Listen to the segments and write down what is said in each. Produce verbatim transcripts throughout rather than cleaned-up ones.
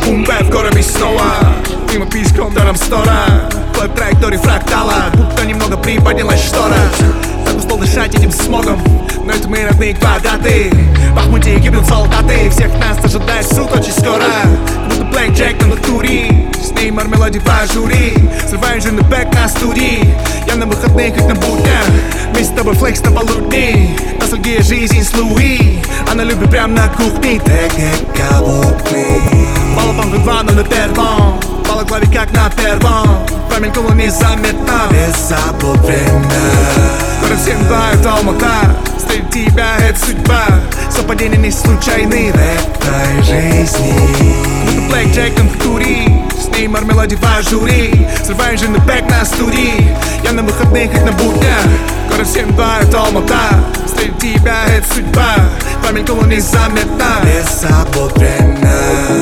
Бум-бэп в городе снова. Мимо пешком до Рамстора. По траектории фрактала, будто немного приподнялась штора. Так устал дышать этим смогом, но это мои родные квадраты. В Бахмуте гибнут солдаты, всех нас ожидает суд очень скоро. Будто Блэк Джек на лактуре, с Неймар мелодий в ажуре. Срываю жирный бэк на студии, я на выходных, как на буднях. Вместе с тобой флекс на полудни. Ностальгия жизнь с Луи, она любит прям на кухне. ТГК Лукни. Балапан в два, но на первом. Балаклаве как на первом. Промелькнуло незаметно, Не забудь время. город семь два, это Алмата. Встретить тебя, это судьба. Совпадения не случайны. Рэп твоей жизни. Будто Блэк Джек на лактуре, с Неймар мелодий в ажуре. Срываю жирный бэк на студии, я на выходных, как на буднях. Город семь два, это Алмата. Встретить тебя, это судьба. Промелькнуло незаметно. Не забудь время.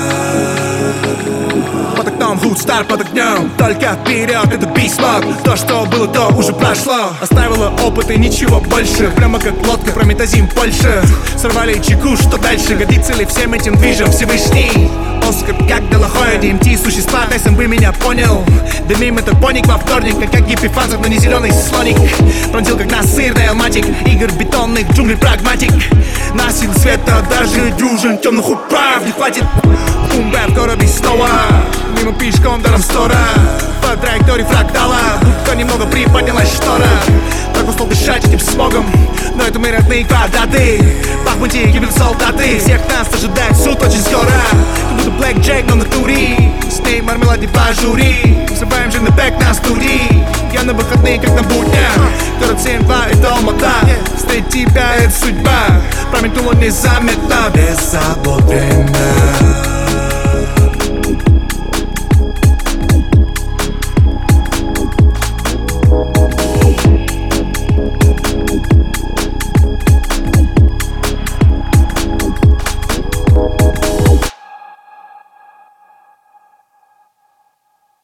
Под окном Вудстар под огнем. Только вперед, это бисмок. То, что было, то уже прошло. Оставило опыт и ничего больше. Прямо как лодка, прометазим Польша. Сорвали чеку, что дальше? Годится ли всем этим движем Всевышний? Оскар, как Делахоя, ди эм ти, существа, Тайсон бы меня понял. Дымим этот поник во вторник, как как гиппифазов, но не зеленый слоник. Пронзил как насырный алматик, игр бетонных, джунглей прагматик. На силу света даже дружен, темных управ не хватит. Бум-бэп в городе снова, мимо пешком до Рамстора. По траектории фрактала, будто немного приподнялась штора. Так устал дышать этим смогом, но это мои родные квадраты. В Бахмуте гибнут солдаты, всех нас ожидает суд очень скоро. Как будто Блэк Джек на лактуре, с Неймар мелодий в ажуре. Срываем жирный бэк на студии, я на выходные, как на буднях. Город семь два, это Алмата. Встретить тебя, это судьба. Промелькнуло незаметно. Не забудь время.